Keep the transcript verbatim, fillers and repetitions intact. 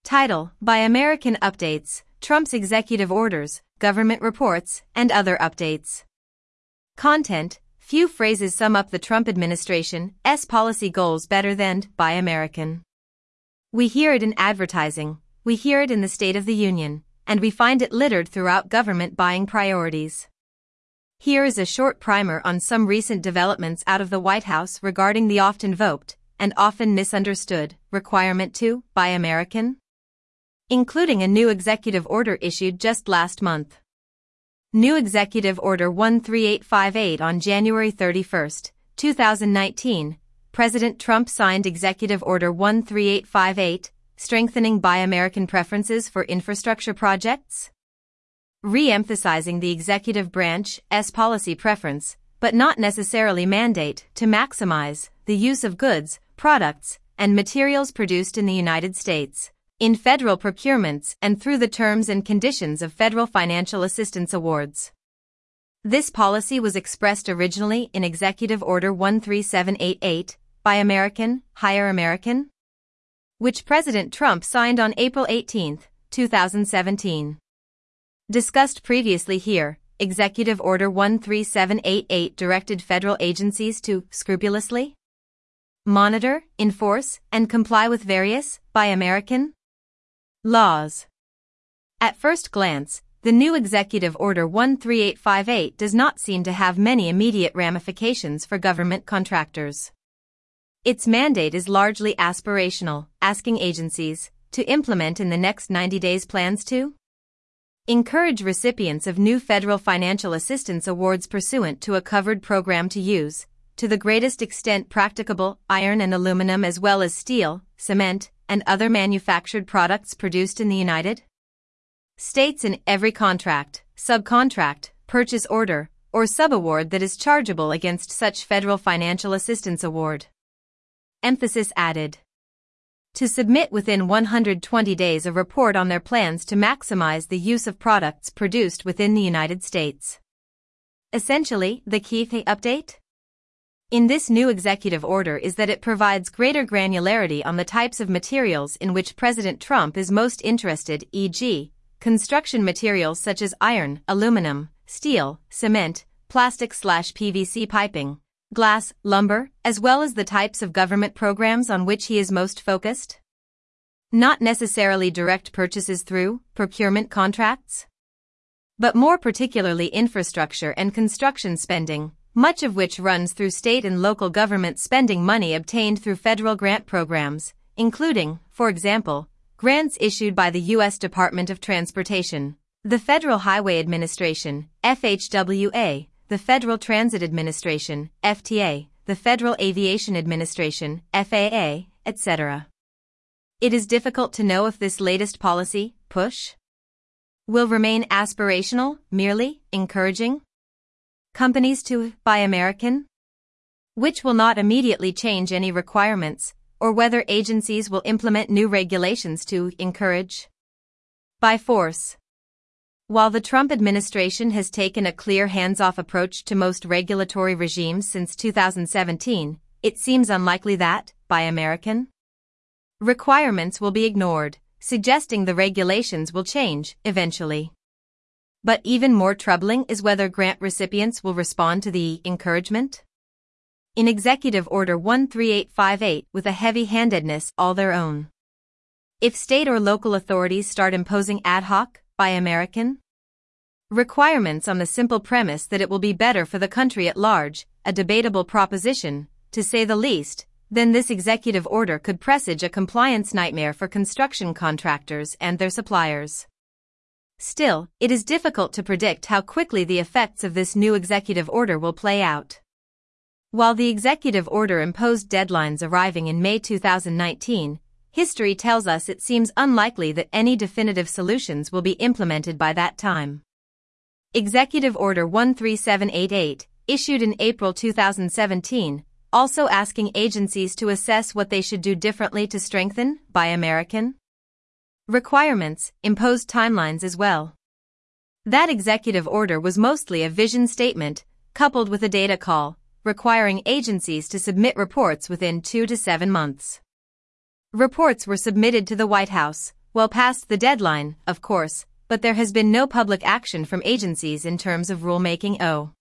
Title: Buy American Updates, Trump's Executive Orders, Government Reports, and Other Updates. Content: Few phrases sum up the Trump administration's policy goals better than Buy American. We hear it in advertising, we hear it in the State of the Union, and we find it littered throughout government buying priorities. Here is a short primer on some recent developments out of the White House regarding the often invoked, and often misunderstood, requirement to Buy American, including a new executive order issued just last month. New Executive Order one three eight five eight on January thirty-first, two thousand nineteen, President Trump signed Executive Order one three eight five eight, strengthening Buy American preferences for infrastructure projects, re-emphasizing the executive branch's policy preference, but not necessarily mandate, to maximize the use of goods, products, and materials produced in the United States, in federal procurements and through the terms and conditions of federal financial assistance awards. This policy was expressed originally in Executive Order one three seven eight eight, Buy American, Hire American, which President Trump signed on April eighteenth, two thousand seventeen. Discussed previously here, Executive Order one three seven eight eight directed federal agencies to scrupulously monitor, enforce, and comply with various Buy American laws. At first glance, the new Executive Order one three eight five eight does not seem to have many immediate ramifications for government contractors. Its mandate is largely aspirational, asking agencies to implement in the next ninety days plans to encourage recipients of new federal financial assistance awards pursuant to a covered program to use, to the greatest extent practicable, iron and aluminum as well as steel, cement, and other manufactured products produced in the United States in every contract, subcontract, purchase order, or subaward that is chargeable against such federal financial assistance award. Emphasis added. To submit within one hundred twenty days a report on their plans to maximize the use of products produced within the United States. Essentially, the key update in this new executive order is that it provides greater granularity on the types of materials in which President Trump is most interested, for example, construction materials such as iron, aluminum, steel, cement, plastic/P V C piping, glass, lumber, as well as the types of government programs on which he is most focused. Not necessarily direct purchases through procurement contracts, but more particularly infrastructure and construction spending, much of which runs through state and local government spending money obtained through federal grant programs, including, for example, grants issued by the U S Department of Transportation, the Federal Highway Administration, F H W A, the Federal Transit Administration, F T A, the Federal Aviation Administration, F A A, et cetera. It is difficult to know if this latest policy, push, will remain aspirational, merely encouraging companies to Buy American, which will not immediately change any requirements, or whether agencies will implement new regulations to encourage by force. While the Trump administration has taken a clear hands-off approach to most regulatory regimes since two thousand seventeen, it seems unlikely that Buy American requirements will be ignored, suggesting the regulations will change eventually. But even more troubling is whether grant recipients will respond to the encouragement in Executive Order one three eight five eight with a heavy-handedness all their own. If state or local authorities start imposing ad hoc, Buy American requirements on the simple premise that it will be better for the country at large, a debatable proposition, to say the least, then this executive order could presage a compliance nightmare for construction contractors and their suppliers. Still, it is difficult to predict how quickly the effects of this new executive order will play out. While the executive order imposed deadlines arriving in May two thousand nineteen, history tells us it seems unlikely that any definitive solutions will be implemented by that time. Executive Order one three seven eight eight, issued in April two thousand seventeen, also asking agencies to assess what they should do differently to strengthen Buy American requirements, imposed timelines as well. That executive order was mostly a vision statement, coupled with a data call, requiring agencies to submit reports within two to seven months. Reports were submitted to the White House, well past the deadline, of course, but there has been no public action from agencies in terms of rulemaking. Oh.